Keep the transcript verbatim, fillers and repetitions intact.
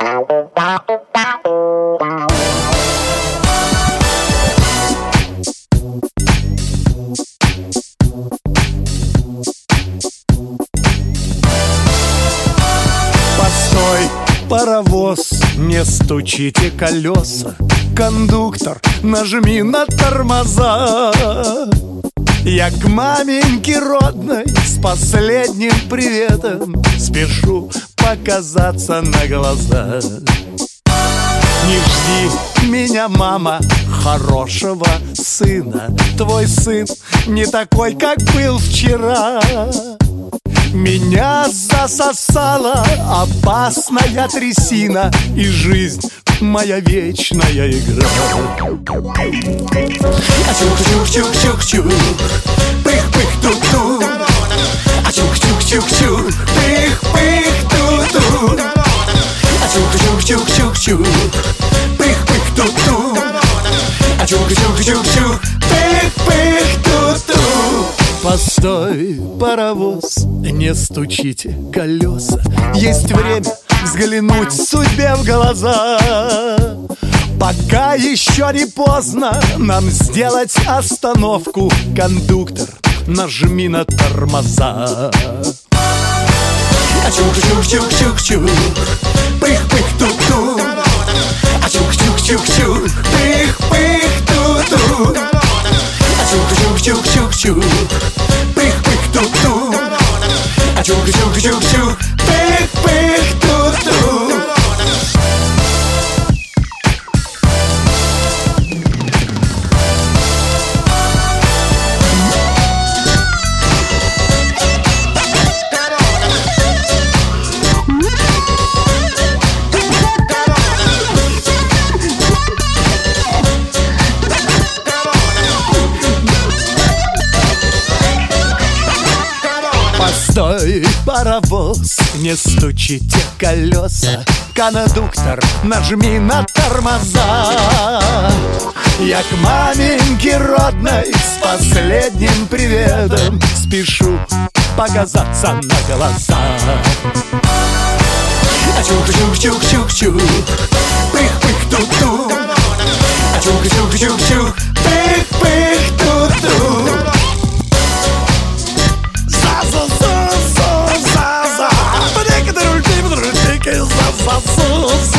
Паровоз, не стучите колеса. Кондуктор, нажми на тормоза. Я к маменьке родной с последним приветом спешу показаться на глаза. Не жди меня, мама, хорошего сына. Твой сын не такой, как был вчера. Меня засосала опасная трясина, и жизнь моя вечная игра. А чук-чук-чук-чук-чук, пых-пых-тук-тук. А чук-чук-чук-чук, пых-пых-тук-тук. А чук-чук-чук-чук-чук, пых-пых-тук-тук. А чук-чук-чук-чук, пых-пых-тук-тук. Постой, паровоз, не стучите колеса. Есть время взглянуть судьбе в глаза. Пока еще не поздно нам сделать остановку. Кондуктор, нажми на тормоза. А чук-чук-чук-чук-чук, пых-пых-тук-тук. А чук-чук-чук-чук, пых-пых-тук-тук. А чук-чук-чук-чук-чук, пых-пых-тук-тук. А чук-чук-чук-чук, пых-пых-тук-тук. Постой, паровоз, не стучите колеса. Кондуктор, нажми на тормоза. Я к маменьке родной с последним приветом спешу показаться на глаза. А чук-чук-чук-чук-чук, пых-пых-тук-тук. А чук-чук-чук-чук, пых-пых-тук-тук. За-за-за-за-за-за,